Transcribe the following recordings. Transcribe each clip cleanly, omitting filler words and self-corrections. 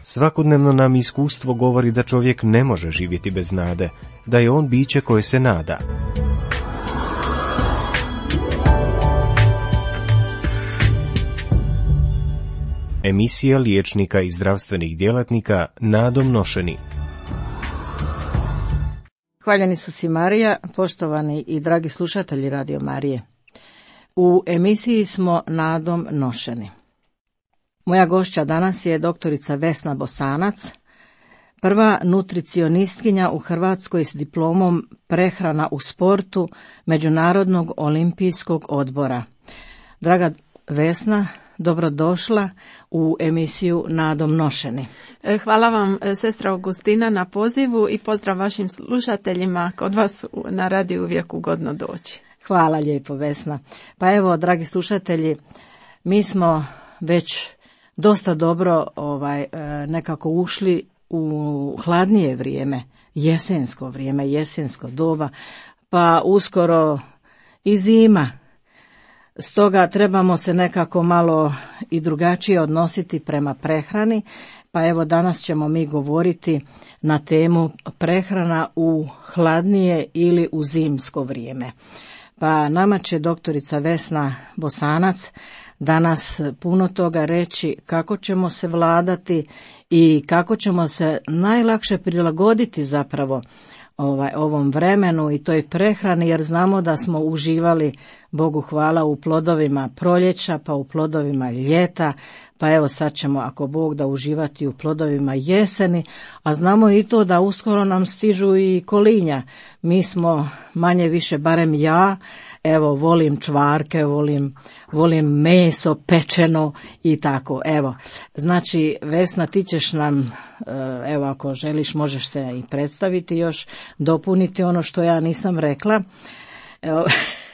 Svakodnevno nam iskustvo govori da čovjek ne može živjeti bez nade, da je on biće koje se nada. Emisija liječnika i zdravstvenih djelatnika nadom nošeni. Hvaljeni su si Marija, poštovani i dragi slušatelji Radio Marije. U emisiji smo nadom nošeni. Moja gošća danas je doktorica Vesna Bosanac, prva nutricionistkinja u Hrvatskoj s diplomom prehrana u sportu Međunarodnog olimpijskog odbora. Draga Vesna, dobrodošla u emisiju Nadom nošeni. Hvala vam, sestra Augustina, na pozivu i pozdrav vašim slušateljima. Kod vas na radiju uvijek ugodno doći. Hvala lijepo, Vesna. Pa evo, dragi slušatelji, mi smo već dosta dobro nekako ušli u hladnije vrijeme, jesensko doba, pa uskoro i zima. Stoga trebamo se nekako malo i drugačije odnositi prema prehrani, pa evo danas ćemo mi govoriti na temu prehrana u hladnije ili u zimsko vrijeme. Pa nama će doktorica Vesna Bosanac danas puno toga reći kako ćemo se vladati i kako ćemo se najlakše prilagoditi zapravo ovom vremenu i toj prehrani, jer znamo da smo uživali, Bogu hvala, u plodovima proljeća, pa u plodovima ljeta, pa evo sad ćemo, ako Bog da, uživati u plodovima jeseni, a znamo i to da uskoro nam stižu i kolinja. Mi smo manje više, barem ja, evo, volim čvarke, volim meso, pečeno i tako. Evo, znači, Vesna, ti ćeš nam, evo, ako želiš, možeš se i predstaviti još, dopuniti ono što ja nisam rekla. Evo,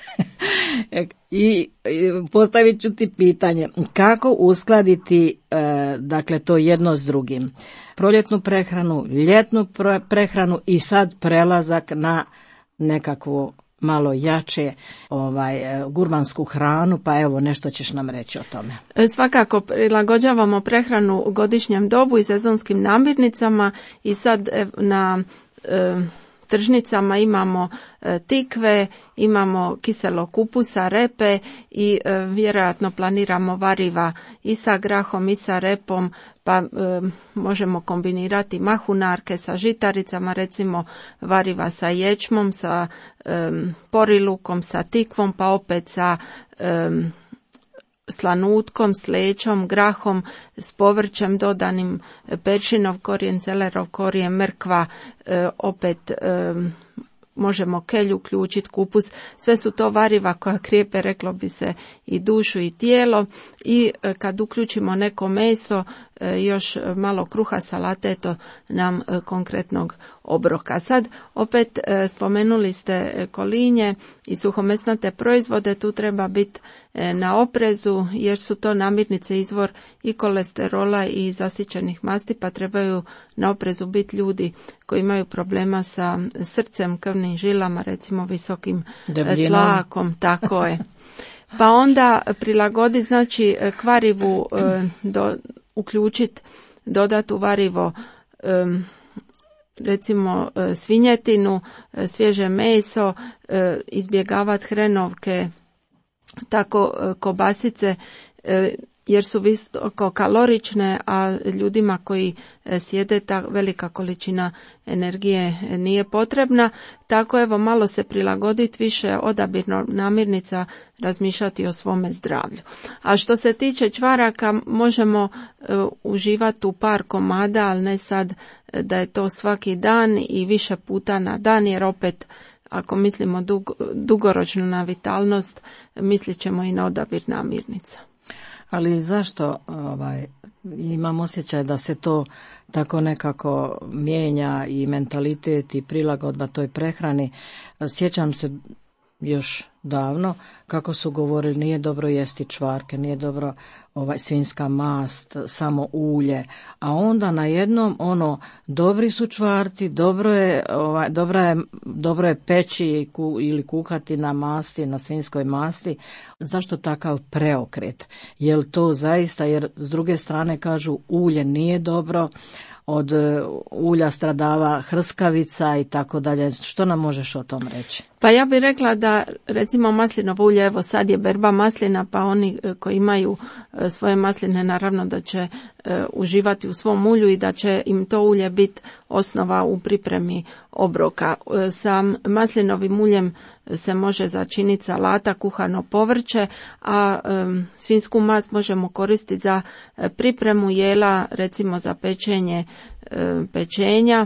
i postavit ću ti pitanje, kako uskladiti, dakle, to jedno s drugim. Proljetnu prehranu, ljetnu prehranu i sad prelazak na nekakvu malo jače gurmansku hranu, pa evo nešto ćeš nam reći o tome. Svakako prilagođavamo prehranu u godišnjem dobu i sezonskim namirnicama i sad na tržnicama imamo tikve, imamo kiselog kupusa, repe i vjerojatno planiramo variva i sa grahom i sa repom, pa možemo kombinirati mahunarke sa žitaricama, recimo variva sa ječmom, sa porilukom, sa tikvom, pa opet sa slanutkom, s lećom, grahom, s povrćem dodanim, pečinov korijen, celerov korijen, mrkva, opet možemo kelj uključiti, kupus. Sve su to variva koja krijepe, reklo bi se, i dušu i tijelo. I kad uključimo neko meso, još malo kruha, salate, to nam konkretnog obroka. Sad opet spomenuli ste kolinje i suhomesnate proizvode, tu treba biti na oprezu jer su to namirnice izvor i kolesterola i zasićenih masti, pa trebaju na oprezu biti ljudi koji imaju problema sa srcem, krvnim žilama, recimo visokim tlakom, tako je. Pa onda prilagoditi, znači kvarivu uključiti, dodati u varivo recimo svinjetinu, svježe meso, izbjegavati hrenovke, tako kobasice, jer su visoko kalorične, a ljudima koji sjede ta velika količina energije nije potrebna. Tako evo malo se prilagoditi, više odabir namirnica, razmišljati o svome zdravlju. A što se tiče čvaraka, možemo uživati u par komada, ali ne sad da je to svaki dan i više puta na dan, jer opet ako mislimo dugoročno na vitalnost, mislit ćemo i na odabir namirnica. Ali zašto imam osjećaj da se to tako nekako mijenja i mentalitet i prilagodba toj prehrani? Sjećam se još davno, kako su govorili nije dobro jesti čvarke, nije dobro svinjska mast, samo ulje, a onda najednom dobri su čvarci, dobro je peći ili kuhati na masti, na svinjskoj masti. Zašto takav preokret? Jel to zaista, jer s druge strane kažu ulje nije dobro, od ulja stradava hrskavica i tako dalje. Što nam možeš o tom reći? Pa ja bih rekla da recimo maslinovo ulje, evo sad je berba maslina, pa oni koji imaju svoje masline naravno da će uživati u svom ulju i da će im to ulje biti osnova u pripremi obroka. Sa maslinovim uljem se može začiniti salata, kuhano povrće, a svinjsku mast možemo koristiti za pripremu jela, recimo za pečenja,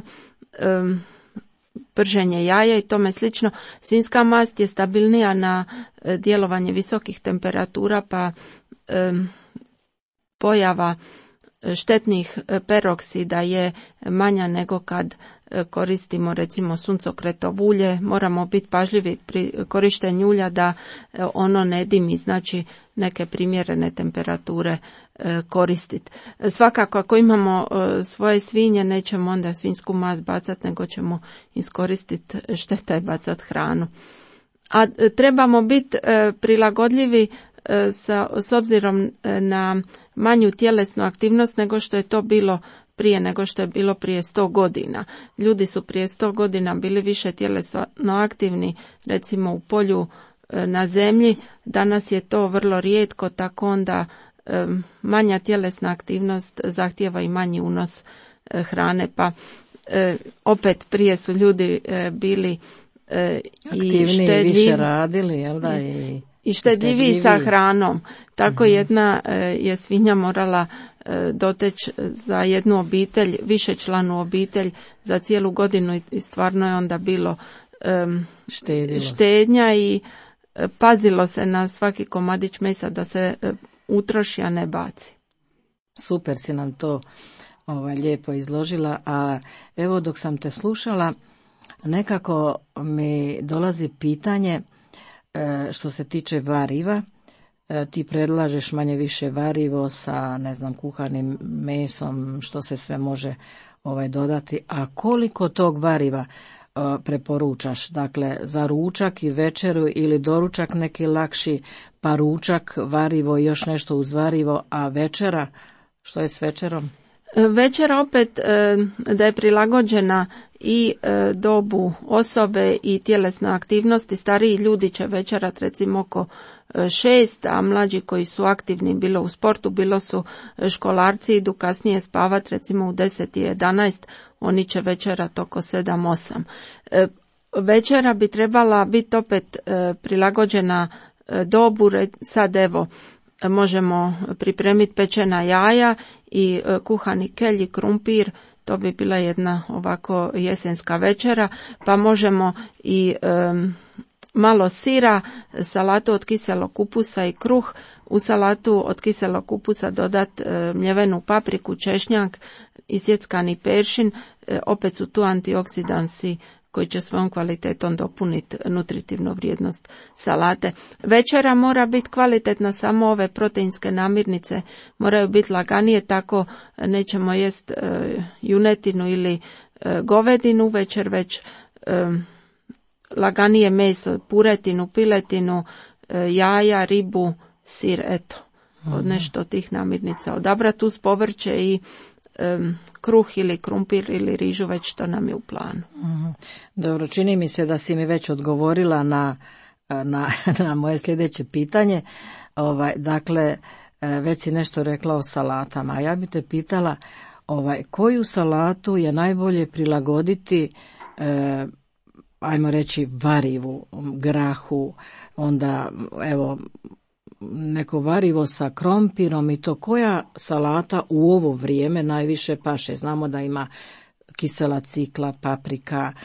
prženje jaja i tome slično. Svinjska mast je stabilnija na djelovanje visokih temperatura, pa pojava štetnih peroksida je manja nego kad koristimo recimo suncokretovo ulje. Moramo biti pažljivi pri korištenju ulja da ono ne dimi, znači neke primjerene temperature koristiti. Svakako ako imamo svoje svinje nećemo onda svinjsku mast bacati, nego ćemo iskoristiti šteta i bacati hranu. A trebamo biti prilagodljivi s obzirom na manju tjelesnu aktivnost nego što je to bilo prije 100 godina. Ljudi su prije 100 godina bili više tjelesno aktivni, recimo u polju na zemlji. Danas je to vrlo rijetko, tako onda manja tjelesna aktivnost zahtijeva i manji unos hrane, pa opet prije su ljudi bili aktivniji, štedljivi, više radili, jel da, i štedljiviji sa hranom. Tako jedna je svinja morala doteći za jednu obitelj, višečlanu obitelj za cijelu godinu i stvarno je onda bilo štednja i pazilo se na svaki komadić mesa da se utroši, a ne baci. Super si nam to lijepo izložila, a evo dok sam te slušala nekako mi dolazi pitanje što se tiče variva. Ti predlažeš manje više varivo sa kuhanim mesom, što se sve može dodati, a koliko tog variva preporučaš, dakle za ručak i večeru ili doručak neki lakši, pa ručak, varivo i još nešto uz varivo, a večera, što je s večerom? Večera opet da je prilagođena i dobu osobe i tjelesnoj aktivnosti. Stariji ljudi će večerat recimo oko 6, a mlađi koji su aktivni bilo u sportu, bilo su školarci, idu kasnije spavat recimo u 10 i 11, oni će večerat oko 7-8. Večera bi trebala biti opet prilagođena dobu, sad evo možemo pripremiti pečena jaja i kuhani kelj i krumpir, to bi bila jedna ovako jesenska večera, pa možemo i malo sira, salatu od kiselog kupusa i kruh, u salatu od kiselog kupusa dodati mljevenu papriku, češnjak, isjeckani peršin, opet su tu antioksidansi koji će svojom kvalitetom dopuniti nutritivnu vrijednost salate. Večera mora biti kvalitetna, samo ove proteinske namirnice moraju biti laganije, tako nećemo jest junetinu ili govedinu večer, već laganije meso, puretinu, piletinu, jaja, ribu, sir, eto, od nešto tih namirnica. Odabrati uz povrće i kruh ili krumpir ili rižu, već što nam je u planu. Dobro, čini mi se da si mi već odgovorila na moje sljedeće pitanje. Dakle, već si nešto rekla o salatama, a ja bi te pitala koju salatu je najbolje prilagoditi, ajmo reći varivu, grahu, onda evo neko varivo sa krompirom i to, koja salata u ovo vrijeme najviše paše? Znamo da ima kisela cikla, paprika,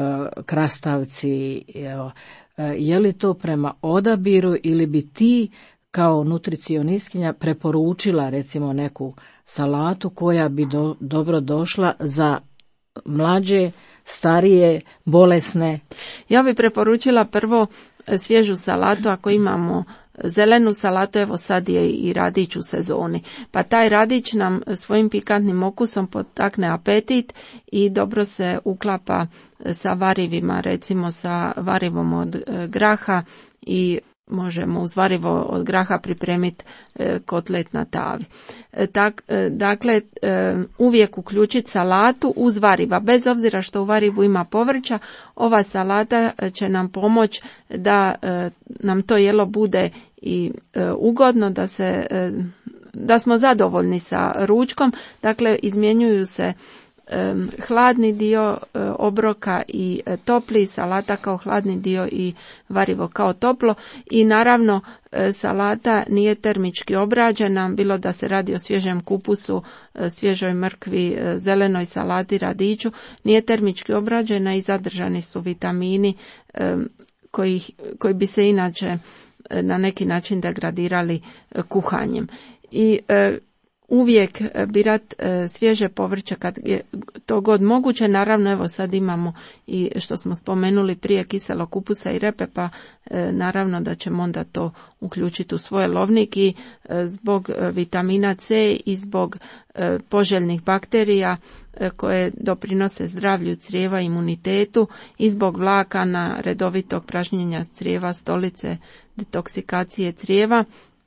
krastavci, evo. Je li to prema odabiru ili bi ti kao nutricionistkinja preporučila recimo neku salatu koja bi dobro došla za mlađe, starije, bolesne? Ja bi preporučila prvo svježu salatu, ako imamo zelenu salatu, evo sad je i radić u sezoni. Pa taj radić nam svojim pikantnim okusom potakne apetit i dobro se uklapa sa varivima, recimo sa varivom od graha i možemo uz varivo od graha pripremiti kotlet na tavi. Dakle, uvijek uključiti salatu uz variva. Bez obzira što u varivu ima povrća, ova salata će nam pomoći da nam to jelo bude i ugodno, da smo zadovoljni sa ručkom. Dakle, izmjenjuju se hladni dio obroka i topli, salata kao hladni dio i varivo kao toplo. I naravno salata nije termički obrađena, bilo da se radi o svježem kupusu, svježoj mrkvi, zelenoj salati, radiću, nije termički obrađena i zadržani su vitamini koji bi se inače na neki način degradirali kuhanjem. I uvijek birat svježe povrće kad je to god moguće. Naravno, evo sad imamo i što smo spomenuli prije kiselog kupusa i repe, pa naravno da ćemo onda to uključiti u svoj lovnik i zbog vitamina C i zbog poželjnih bakterija koje doprinose zdravlju crijeva i imunitetu i zbog vlakana, redovitog pražnjenja crijeva, stolice, detoksikacije crijeva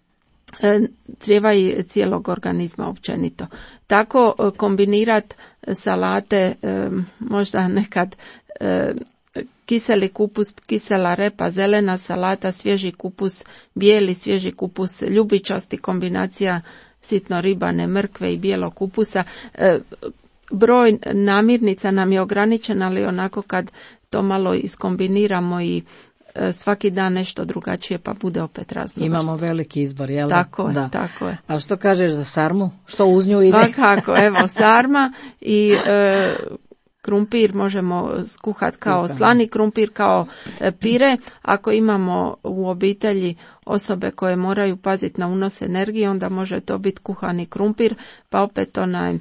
i cijelog organizma općenito. Tako kombinirati salate, možda nekad kiseli kupus, kisela repa, zelena salata, svježi kupus, bijeli svježi kupus, ljubičasti, kombinacija sitno ribane mrkve i bijelog kupusa. Broj namirnica nam je ograničen, ali onako kad to malo iskombiniramo i svaki dan nešto drugačije, pa bude opet raznovrsno. Imamo veliki izbor, jel? Tako je, da. tako je. A što kažeš za sarmu? Što uz nju ide? Svakako, evo sarma i krumpir možemo skuhati kao slani krumpir, kao pire. Ako imamo u obitelji osobe koje moraju paziti na unos energije, onda može to biti kuhani krumpir, pa opet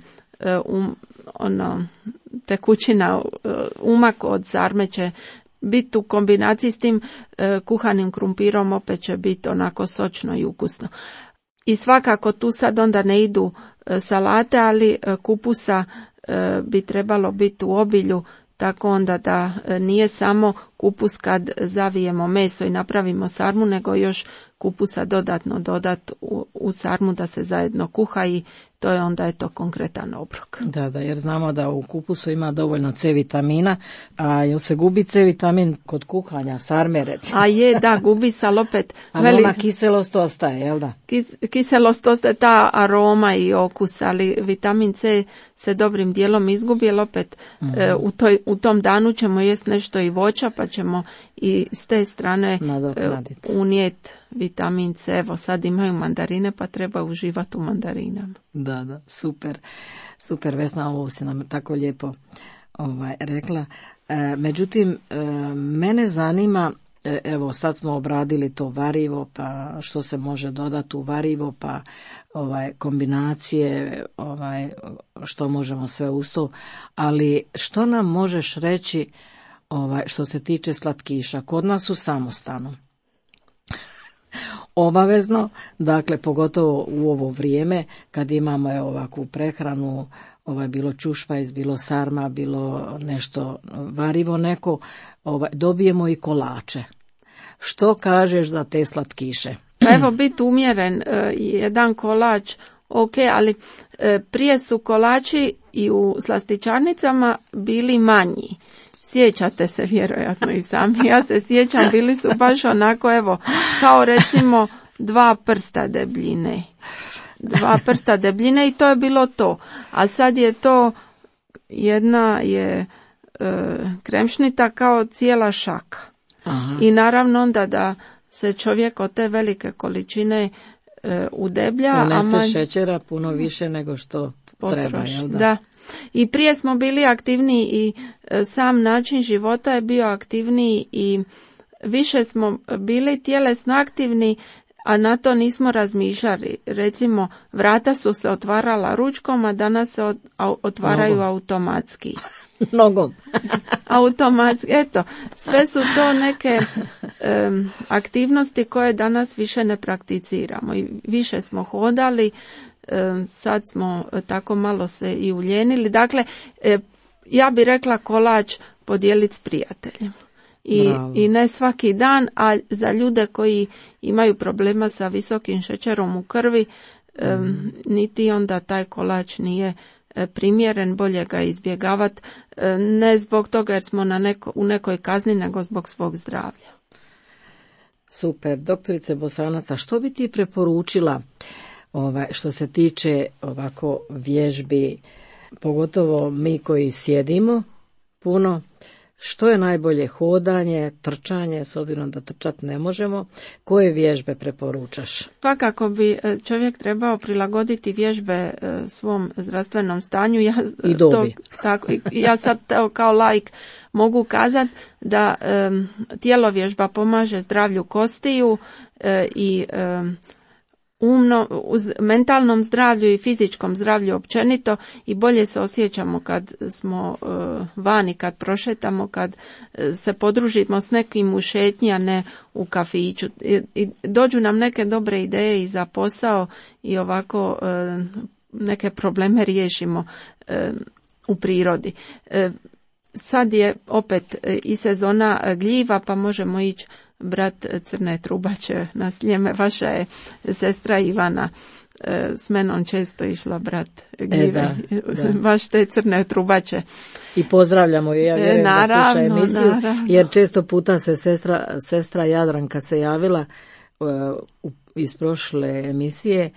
tekućina, umak od sarme će biti u kombinaciji s tim kuhanim krumpirom, opet će biti onako sočno i ukusno. I svakako tu sad onda ne idu salate, ali kupusa bi trebalo biti u obilju, tako onda da nije samo kupus kad zavijemo meso i napravimo sarmu, nego još kupusa dodatno dodat u sarmu da se zajedno kuha i to je onda konkretan obrok. Da, jer znamo da u kupusu ima dovoljno C vitamina, a jel se gubi C vitamin kod kuhanja sarme recimo? A je, da, gubi se, ali opet... Ali ona kiselost ostaje, jel da? Kiselost ostaje, ta aroma i okus, ali vitamin C se dobrim dijelom izgubi, jer opet u tom danu ćemo jesti nešto i voća, pa ćemo i s te strane unijeti vitamin C. Evo sad imaju mandarine, pa treba uživati u mandarinama. Da, super Vesna, ovo si nam tako lijepo rekla. Međutim, mene zanima, evo sad smo obradili to varivo, pa što se može dodati u varivo, pa kombinacije, što možemo sve uz to, ali što nam možeš reći što se tiče slatkiša? Kod nas u samostanu obavezno, dakle pogotovo u ovo vrijeme kad imamo ovakvu prehranu, bilo čušvajz, bilo sarma, bilo nešto varivo neko, dobijemo i kolače. Što kažeš za te slatkiše? Pa evo, biti umjeren, jedan kolač, ok, ali prije su kolači i u slastičarnicama bili manji. Sjećate se vjerojatno i sami. Ja se sjećam, bili su baš onako, evo, kao recimo 2 prsta debljine. 2 prsta debljine i to je bilo to. A sad je to, jedna je kremšnita kao cijela šaka. Aha. I naravno onda da se čovjek od te velike količine udeblja. Unese šećera puno više nego što treba, jel da? Da. I prije smo bili aktivniji i sam način života je bio aktivniji i više smo bili tjelesno aktivni, a na to nismo razmišljali. Recimo, vrata su se otvarala ručkom, a danas se otvaraju automatski. Nogom. Automatski, eto, sve su to neke aktivnosti koje danas više ne prakticiramo. I više smo hodali, sad smo tako malo se i uljenili. Dakle, ja bih rekla kolač podijeliti s prijateljem. I ne svaki dan, a za ljude koji imaju problema sa visokim šećerom u krvi, niti onda taj kolač nije primjeren, bolje ga izbjegavati, ne zbog toga jer smo u nekoj kazni, nego zbog svog zdravlja. Super, doktorice Bosanac, a što bi ti preporučila što se tiče ovako vježbi, pogotovo mi koji sjedimo puno, što je najbolje, hodanje, trčanje, s obzirom da trčati ne možemo, koje vježbe preporučaš? Svakako bi čovjek trebao prilagoditi vježbe svom zdravstvenom stanju. I dobi. Ja sad kao laik mogu kazati da tjelovježba pomaže zdravlju kostiju i mentalnom zdravlju i fizičkom zdravlju općenito, i bolje se osjećamo kad smo vani, kad prošetamo, kad se podružimo s nekim u šetnji, a ne u kafiću. I dođu nam neke dobre ideje i za posao i ovako neke probleme riješimo u prirodi. Sad je opet i sezona gljiva, pa možemo ići brat crne trubače na Sljeme. Vaša je sestra Ivana s menom često išla brat gljive. Baš te crne trubače. I pozdravljamo je, ja vjerujem da sluša emisiju, jer često puta se sestra Jadranka se javila iz prošle emisije,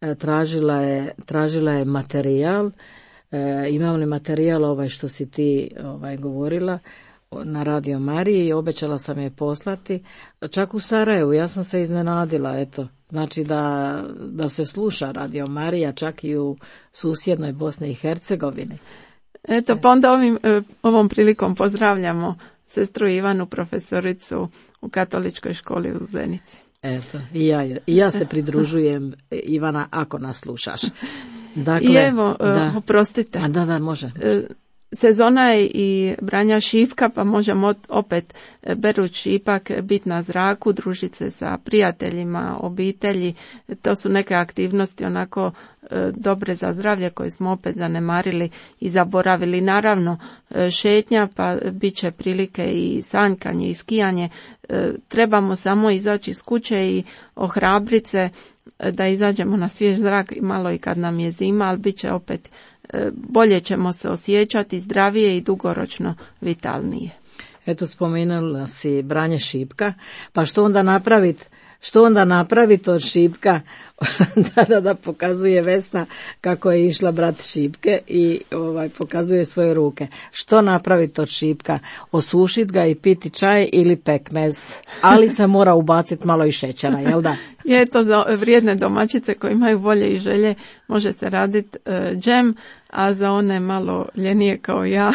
tražila je materijal, imam li materijal što si ti govorila na Radio Mariji, i obećala sam je poslati, čak u Sarajevu. Ja sam se iznenadila, eto, znači da se sluša Radio Marija čak i u susjednoj Bosni i Hercegovini. Eto, pa onda ovom prilikom pozdravljamo sestru Ivanu, profesoricu u katoličkoj školi u Zenici. Eto, i ja se pridružujem, Ivana, ako nas slušaš. Dakle, i evo, oprostite. Da, može. Sezona je i branja šipka, pa možemo opet beruć šipak biti na zraku, družiti se sa prijateljima, obitelji. To su neke aktivnosti onako dobre za zdravlje koje smo opet zanemarili i zaboravili. Naravno, šetnja, pa bit će prilike i sanjkanje i skijanje. Trebamo samo izaći iz kuće i ohrabriti se da izađemo na svjež zrak, malo i kad nam je zima, ali bit će opet bolje, ćemo se osjećati zdravije i dugoročno vitalnije. Eto, spomenula si branje šipka, pa što onda napraviti od šipka? da pokazuje Vesna kako je išla brati šipke i pokazuje svoje ruke. Što napraviti od šipka? Osušiti ga i piti čaj ili pekmez, ali se mora ubaciti malo i šećera, jel da? Je to za vrijedne domaćice koji imaju volje i želje, može se raditi džem, a za one malo ljenije kao ja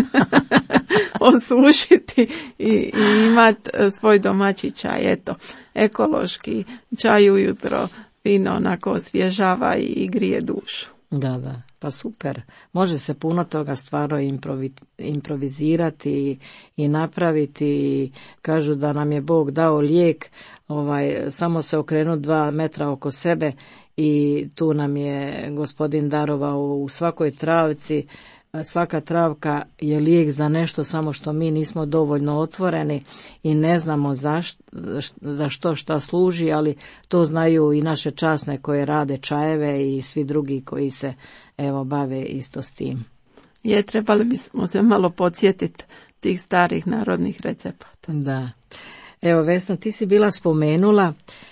osušiti i imati svoj domaći čaj. Eto, ekološki čaj ujutro, fino onako osvježava i grije dušu. Da, pa super. Može se puno toga stvarno improvizirati i napraviti. Kažu da nam je Bog dao lijek, samo se okrenuti 2 metra oko sebe i tu nam je Gospodin darovao u svakoj travci. Svaka travka je lijek za nešto, samo što mi nismo dovoljno otvoreni i ne znamo za šta služi, ali to znaju i naše časne koje rade čajeve i svi drugi koji se bave isto s tim. Trebali bismo se malo podsjetiti tih starih narodnih recepata. Da. Evo, Vesna, ti si bila spomenula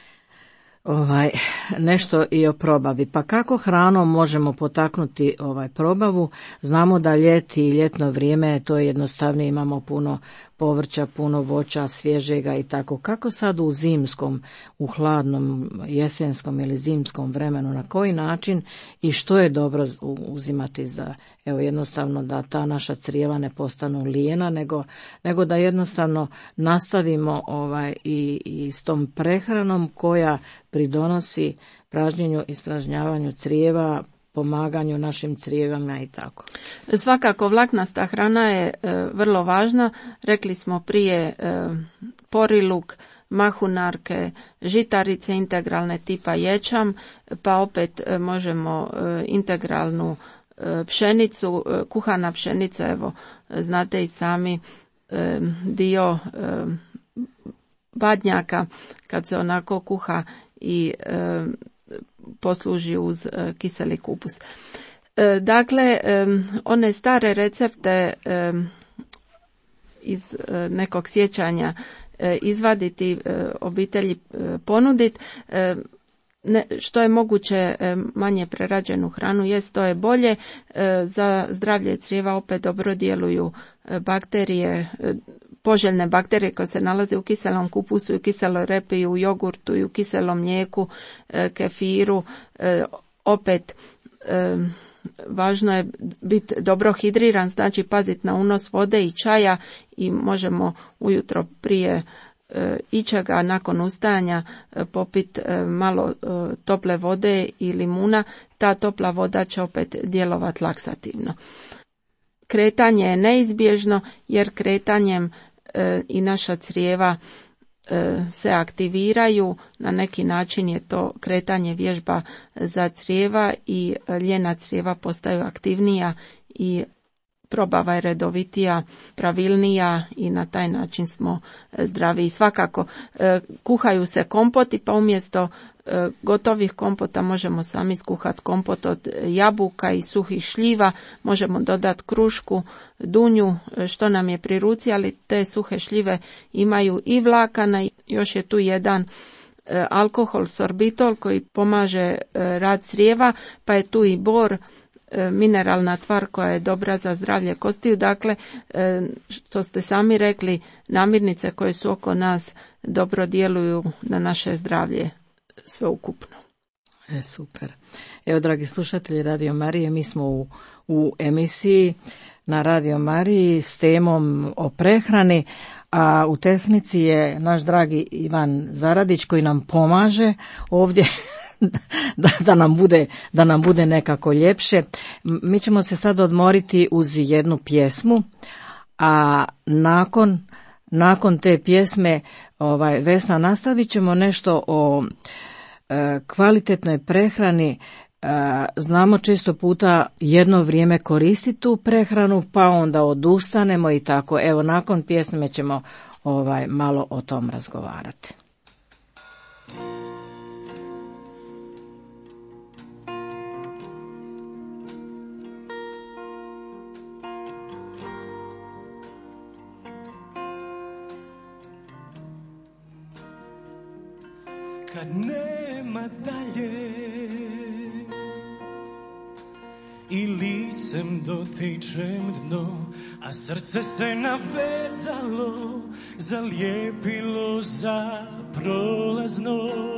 nešto i o probavi. Pa kako hranom možemo potaknuti probavu? Znamo da ljeti i ljetno vrijeme to je jednostavnije, imamo puno povrća, puno voća, svježega i tako. Kako sad u zimskom, u hladnom, jesenskom ili zimskom vremenu, na koji način i što je dobro uzimati za evo jednostavno da ta naša crijeva ne postanu lijena, nego da jednostavno nastavimo i s tom prehranom koja pridonosi pražnjenju i ispražnjavanju crijeva, pomaganju našim crijevama i tako. Svakako vlaknasta hrana je vrlo važna. Rekli smo prije poriluk, mahunarke, žitarice integralne tipa ječam, pa opet možemo integralnu pšenicu, kuhana pšenica, evo znate i sami dio badnjaka kad se onako kuha i posluži uz kiseli kupus. Dakle, one stare recepte iz nekog sjećanja izvaditi, obitelji ponuditi, što je moguće manje prerađenu hranu jest, to je bolje. Za zdravlje crijeva opet dobro djeluju bakterije, poželjne bakterije koje se nalaze u kiselom kupusu, u kiseloj repi, u jogurtu i u kiselom mlijeku, kefiru. Opet važno je biti dobro hidriran, znači paziti na unos vode i čaja i možemo ujutro prije ičega nakon ustajanja popiti malo tople vode i limuna. Ta topla voda će opet djelovati laksativno. Kretanje je neizbježno jer kretanjem i naša crijeva se aktiviraju. Na neki način je to kretanje vježba za crijeva i ljena crijeva postaju aktivnija i probava je redovitija, pravilnija i na taj način smo zdravi. Svakako kuhaju se kompoti, pa umjesto gotovih kompota možemo sami skuhati kompot od jabuka i suhih šljiva, možemo dodati krušku, dunju, što nam je pri ruci, ali te suhe šljive imaju i vlakana. Još je tu jedan alkohol, sorbitol, koji pomaže rad crijeva, pa je tu i bor, mineralna tvar koja je dobra za zdravlje kostiju. Dakle, što ste sami rekli, namirnice koje su oko nas dobro djeluju na naše zdravlje sveukupno. Super. Evo, dragi slušatelji Radio Marije, mi smo u emisiji na Radio Mariji s temom o prehrani, a u tehnici je naš dragi Ivan Zaradić koji nam pomaže ovdje da nam bude nekako ljepše. Mi ćemo se sad odmoriti uz jednu pjesmu, a nakon te pjesme Vesna nastavit ćemo nešto o kvalitetnoj prehrani. Znamo često puta jedno vrijeme koristiti tu prehranu, pa onda odustanemo i tako. Evo, nakon pjesme ćemo malo o tom razgovarati. Kad nema dalje i licem dotičem dno, a srce se navezalo, zalijepilo za prolazno,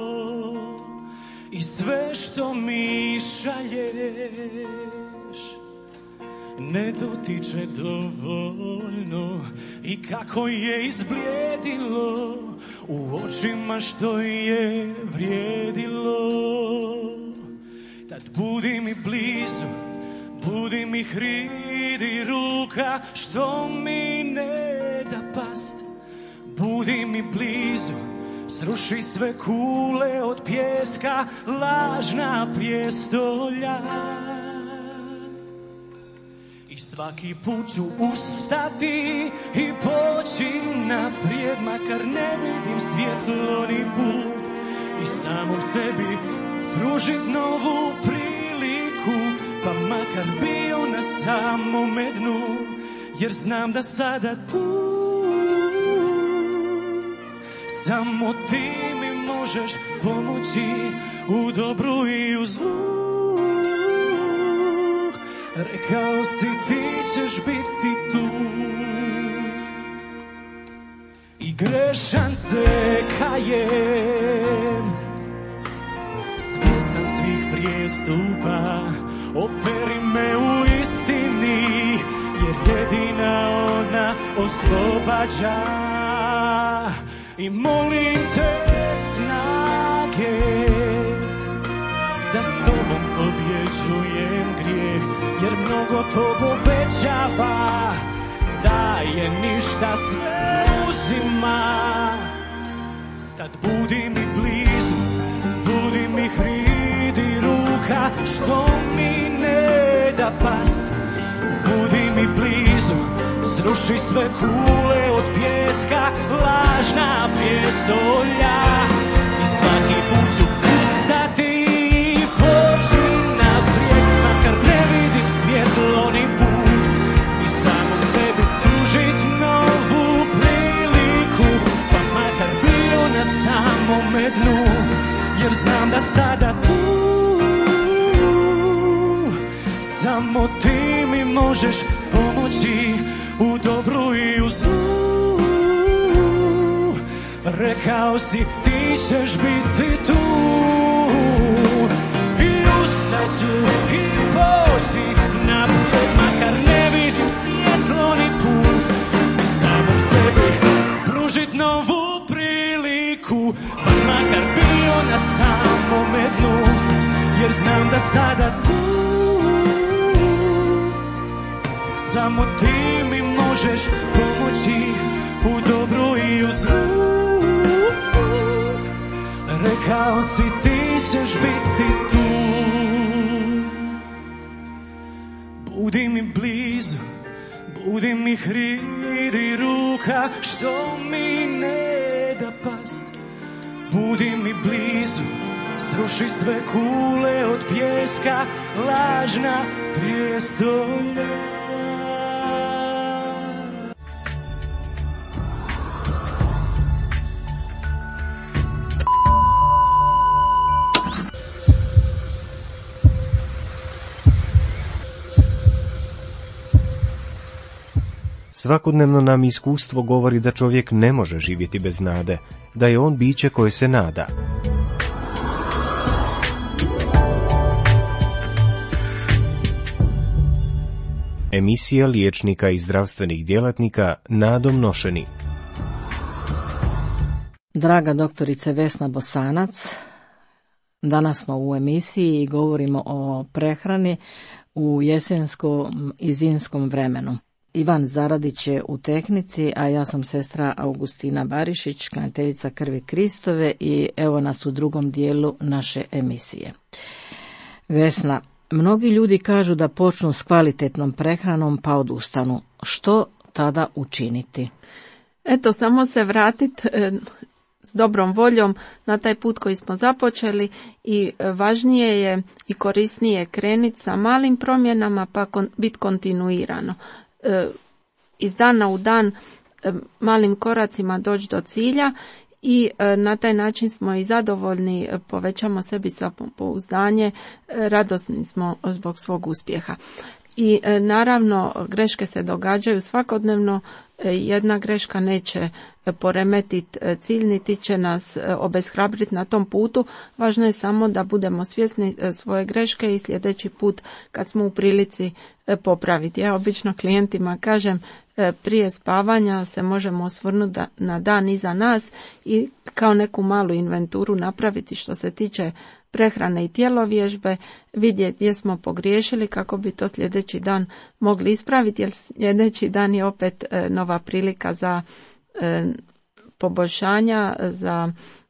i sve što mi šalješ ne dotiče dovoljno, i kako je izblijedilo u očima što je vrijedilo. Tad budi mi blizu, budi mi hridi ruka što mi ne da past. Budi mi blizu, sruši sve kule od pijeska, lažna prijestolja. I svaki put ću ustati i poći naprijed, makar ne vidim svjetlo ni put, i samom sebi pružit novu priliku, pa makar bio na samome dnu, jer znam da sada tu samo ti mi možeš pomoći u dobru i u zlu. Rekao si ti ćeš biti tu, i grešan se kajem, svjestan svih prijestupa, operi me u istini oslobađa. I molim te snage da s tobom pobjeđujem grijeh, jer mnogo to obećava, da je ništa sve uzima. Tad budi mi blizu, budi mi hridi ruka, što mi ne da past. Budi mi blizu, sruši sve kule od pijeska, lažna prijestolja. I svaki put ću ustati i poći naprijed, makar ne vidim svjetlo ni put. I samom sebi pružit novu priliku, pa makar bio na samome dnu, jer znam da sada samo ti mi možeš pomoći u dobru i u zlu. Rekao si ti ćeš biti tu, i ustaću i poći naprijed, makar ne vidim svjetlo ni put. I samom sebi pružit novu priliku, pa makar bio na samome dnu, jer znam da sada samo ti mi možeš pomoći u dobru i u zlu. Rekao si ti ćeš biti tu. Budi mi blizu, budi mi hridi ruka, što mi ne da past. Budi mi blizu, sruši sve kule od pijeska, lažna prijestolja. Svakodnevno nam iskustvo govori da čovjek ne može živjeti bez nade, da je on biće koje se nada. Emisija liječnika i zdravstvenih djelatnika nadom nošeni. Draga doktorice Vesna Bosanac, danas smo u emisiji i govorimo o prehrani u jesenskom i zimskom vremenu. Ivan Zaradić je u tehnici, a ja sam sestra Augustina Barišić, klaniteljica Krvi Kristove, i evo nas u drugom dijelu naše emisije. Vesna, mnogi ljudi kažu da počnu s kvalitetnom prehranom pa odustanu. Što tada učiniti? Eto, samo se vratiti s dobrom voljom na taj put koji smo započeli, i važnije je i korisnije krenuti sa malim promjenama pa biti kontinuirano. Iz dana u dan malim koracima doći do cilja, i na taj način smo i zadovoljni, povećamo sebi samopouzdanje, radosni smo zbog svog uspjeha. I naravno greške se događaju svakodnevno, jedna greška neće poremetiti cilj niti će nas obeshrabriti na tom putu. Važno je samo da budemo svjesni svoje greške i sljedeći put kad smo u prilici popraviti. Ja obično klijentima kažem, prije spavanja se možemo osvrnuti na dan iza nas i kao neku malu inventuru napraviti što se tiče prehrane i tjelovježbe, vidjeti gdje smo pogriješili kako bi to sljedeći dan mogli ispraviti, jer sljedeći dan je opet nova prilika za poboljšanja, za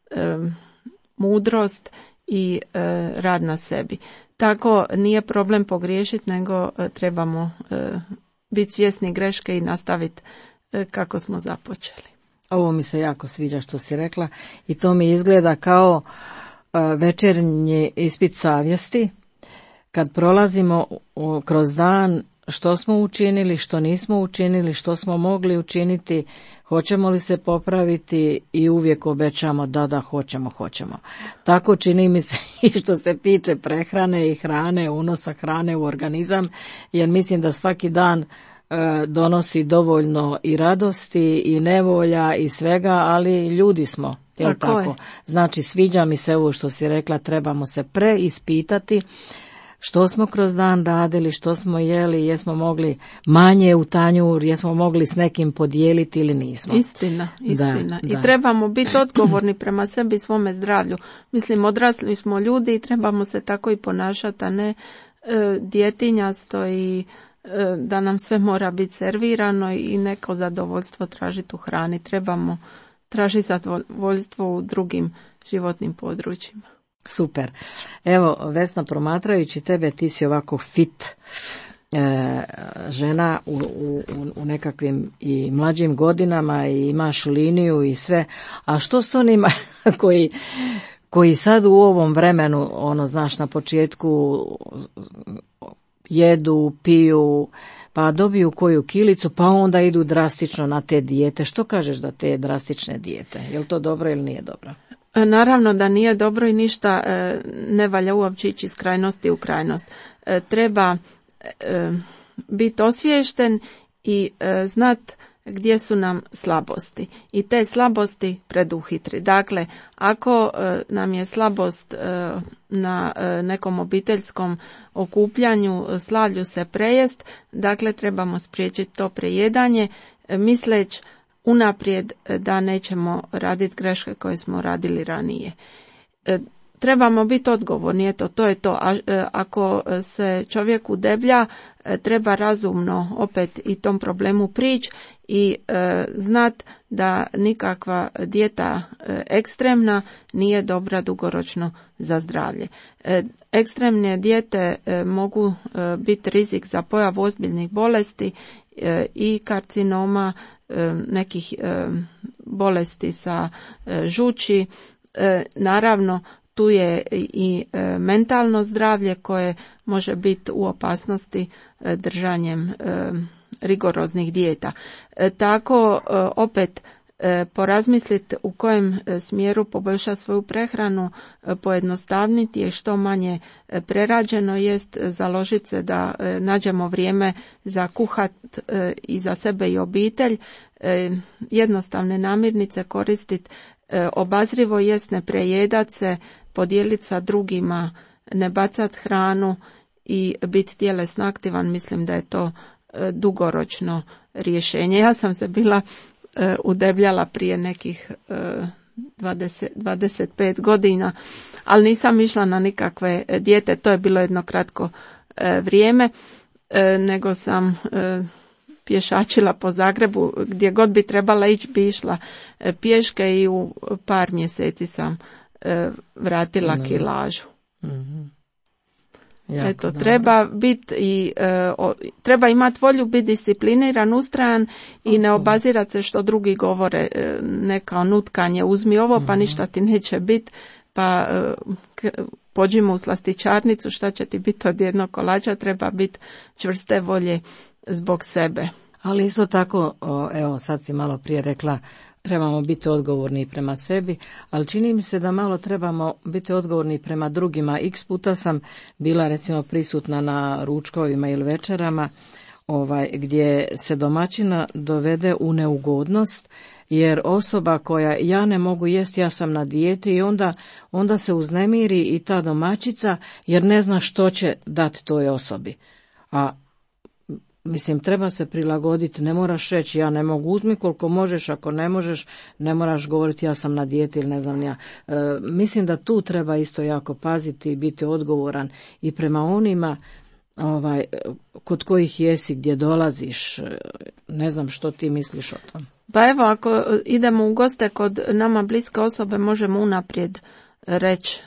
mudrost i rad na sebi. Tako nije problem pogriješiti, nego trebamo biti svjesni greške i nastaviti kako smo započeli. Ovo mi se jako sviđa što si rekla i to mi izgleda kao večernji ispit savjesti, kad prolazimo kroz dan što smo učinili, što nismo učinili, što smo mogli učiniti, hoćemo li se popraviti, i uvijek obećamo da hoćemo. Tako čini mi se i što se tiče prehrane i hrane, unosa hrane u organizam, jer mislim da svaki dan donosi dovoljno i radosti i nevolja i svega, ali ljudi smo. Jel tako? Znači, sviđa mi se ovo što si rekla, trebamo se preispitati što smo kroz dan radili, što smo jeli, jesmo mogli manje u tanjur, jesmo mogli s nekim podijeliti ili nismo. Istina. Da. I trebamo biti odgovorni prema sebi i svome zdravlju. Mislim, odrasli smo ljudi i trebamo se tako i ponašati, a ne djetinjasto i da nam sve mora biti servirano i neko zadovoljstvo tražiti u hrani. Trebamo tražiti zadovoljstvo u drugim životnim područjima. Super. Evo, Vesna, promatrajući tebe, ti si ovako fit žena u nekakvim i mlađim godinama i imaš liniju i sve. A što s onima koji sad u ovom vremenu, znaš, na početku jedu, piju, pa dobiju koju kilicu, pa onda idu drastično na te dijete. Što kažeš za te drastične dijete? Je li to dobro ili nije dobro? Naravno da nije dobro i ništa ne valja uopće ići iz krajnosti u krajnost. Treba biti osviješten i znat gdje su nam slabosti i te slabosti preduhitri. Dakle, ako nam je slabost na nekom obiteljskom okupljanju, slavlju se prejest, dakle trebamo spriječiti to prejedanje misleć unaprijed da nećemo raditi greške koje smo radili ranije. Trebamo biti odgovorni, eto, to je to. Ako se čovjek udeblja, treba razumno opet i tom problemu prići i znat da nikakva dijeta ekstremna nije dobra dugoročno za zdravlje. Ekstremne dijete mogu biti rizik za pojavu ozbiljnih bolesti i karcinoma, nekih bolesti sa žuči. Naravno, tu je i mentalno zdravlje koje može biti u opasnosti držanjem rigoroznih dijeta. Tako opet porazmisliti u kojem smjeru poboljšati svoju prehranu, pojednostavniti je, što manje prerađeno jest, založiti se da nađemo vrijeme za kuhat i za sebe i obitelj, jednostavne namirnice koristiti, obazrivo jest, ne prejedat se, podijeliti sa drugima, ne bacat hranu i biti tjelesno aktivan. Mislim da je to dugoročno rješenje. Ja sam se bila udebljala prije nekih 25 godina, ali nisam išla na nikakve dijete, to je bilo jedno kratko vrijeme, nego sam pješačila po Zagrebu, gdje god bi trebala ići bi išla pješke i u par mjeseci sam vratila kilažu. Mm-hmm. Eto, treba biti i treba imati volju, biti discipliniran, ustrajan i ne obazirati se što drugi govore, neka nutkanje, uzmi ovo pa ništa ti neće biti, pa pođimo u slastičarnicu, šta će ti biti od jednog kolača. Treba biti čvrste volje zbog sebe. Ali isto tako, evo sad si malo prije rekla, trebamo biti odgovorni prema sebi, ali čini mi se da malo trebamo biti odgovorni prema drugima. X puta sam bila recimo prisutna na ručkovima ili večerama gdje se domaćina dovede u neugodnost, jer osoba koja ja ne mogu jesti, ja sam na dijeti, i onda se uznemiri i ta domaćica jer ne zna što će dati toj osobi. A mislim, treba se prilagoditi, ne moraš reći ja ne mogu, uzmi koliko možeš, ako ne možeš ne moraš govoriti ja sam na dijeti ili ne znam ja. Mislim da tu treba isto jako paziti i biti odgovoran i prema onima kod kojih jesi, gdje dolaziš. Ne znam što ti misliš o tom. Pa evo, ako idemo u goste kod nama bliske osobe, možemo unaprijed reći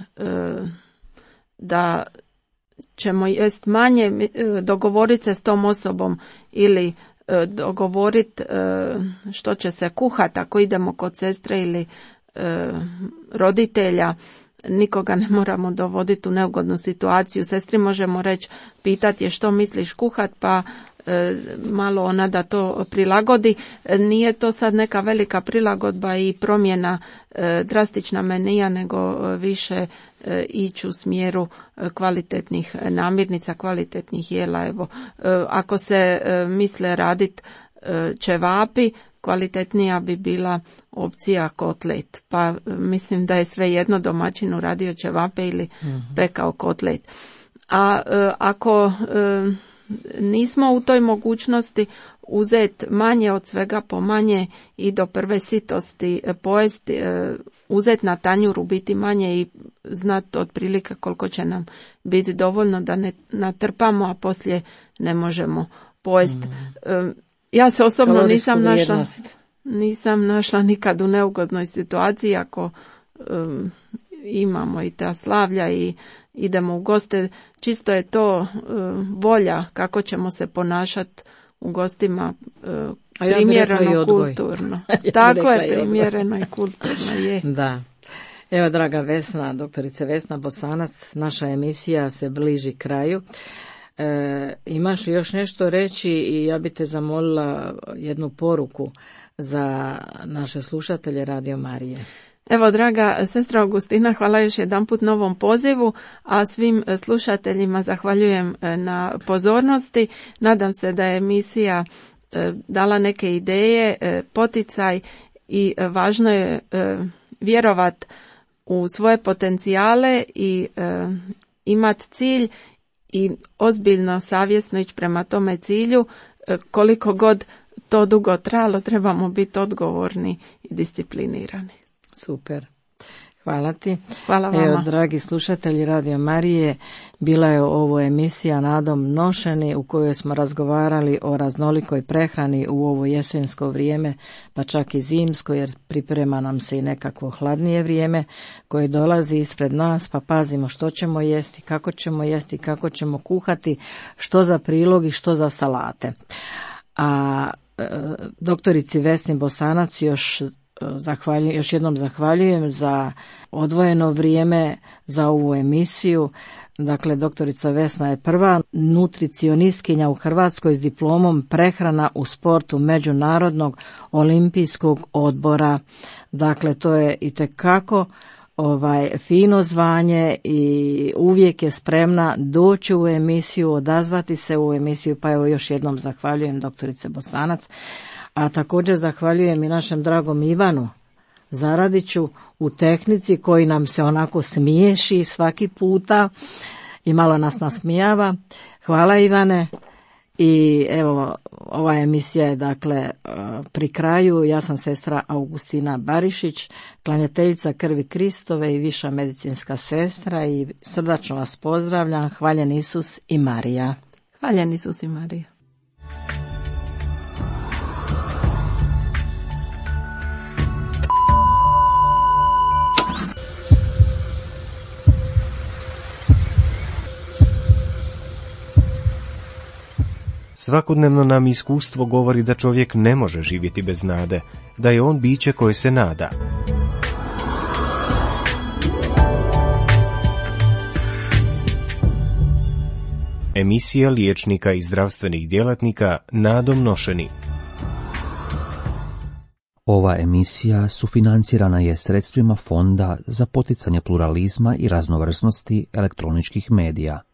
da ćemo jest manje, dogovoriti se s tom osobom ili dogovoriti što će se kuhati ako idemo kod sestre ili roditelja. Nikoga ne moramo dovoditi u neugodnu situaciju. Sestri možemo reći, pitati je što misliš kuhat, pa malo ona da to prilagodi. Nije to sad neka velika prilagodba i promjena drastična menija, nego više ići u smjeru kvalitetnih namirnica, kvalitetnih jela. Evo, ako se misle raditi ćevapi, kvalitetnija bi bila opcija kotlet. Pa mislim da je svejedno domaćinu radio ćevape ili pekao kotlet. A ako nismo u toj mogućnosti uzeti manje od svega po manje i do prve sitosti pojesti, uzeti na tanjuru, biti manje i znati otprilike koliko će nam biti dovoljno da ne natrpamo, a poslije ne možemo pojesti. Ja se osobno nisam našla nikad u neugodnoj situaciji ako imamo i ta slavlja i idemo u goste. Čisto je to volja kako ćemo se ponašati u gostima, primjereno, kulturno. Tako je, primjereno i kulturno je. Da. Evo, draga Vesna, doktorice Vesna Bosanac, naša emisija se bliži kraju. Imaš li još nešto reći i ja bi te zamolila jednu poruku za naše slušatelje Radio Marije. Evo, draga sestra Augustina, hvala još jedanput na ovom pozivu, a svim slušateljima zahvaljujem na pozornosti. Nadam se da je emisija dala neke ideje, poticaj i važno je vjerovat u svoje potencijale i imati cilj i ozbiljno, savjesno ići prema tome cilju. Koliko god to dugo trajalo, trebamo biti odgovorni i disciplinirani. Super. Hvala ti. Hvala vama. Evo, dragi slušatelji Radio Marije, bila je ovo emisija Nadom nošeni u kojoj smo razgovarali o raznolikoj prehrani u ovo jesensko vrijeme, pa čak i zimsko, jer priprema nam se i nekakvo hladnije vrijeme koje dolazi ispred nas, pa pazimo što ćemo jesti, kako ćemo kuhati, što za prilog i što za salate. A doktorici Vesni Bosanac još jednom zahvaljujem za odvojeno vrijeme za ovu emisiju. Dakle, doktorica Vesna je prva nutricionistkinja u Hrvatskoj s diplomom prehrana u sportu Međunarodnog olimpijskog odbora. Dakle, to je itekako fino zvanje i uvijek je spremna doći u emisiju, odazvati se u emisiju, pa evo još jednom zahvaljujem doktorice Bosanac. A također zahvaljujem i našem dragom Ivanu Zaradiću u tehnici koji nam se onako smiješi svaki puta i malo nas nasmijava. Hvala Ivane. I evo, ova emisija je dakle pri kraju. Ja sam sestra Augustina Barišić, klanjateljica krvi Kristove i viša medicinska sestra i srdačno vas pozdravljam. Hvaljen Isus i Marija. Hvaljen Isus i Marija. Svakodnevno nam iskustvo govori da čovjek ne može živjeti bez nade, da je on biće koje se nada. Emisija liječnika i zdravstvenih djelatnika Nadom nošeni. Ova emisija sufinancirana je sredstvima Fonda za poticanje pluralizma i raznovrsnosti elektroničkih medija.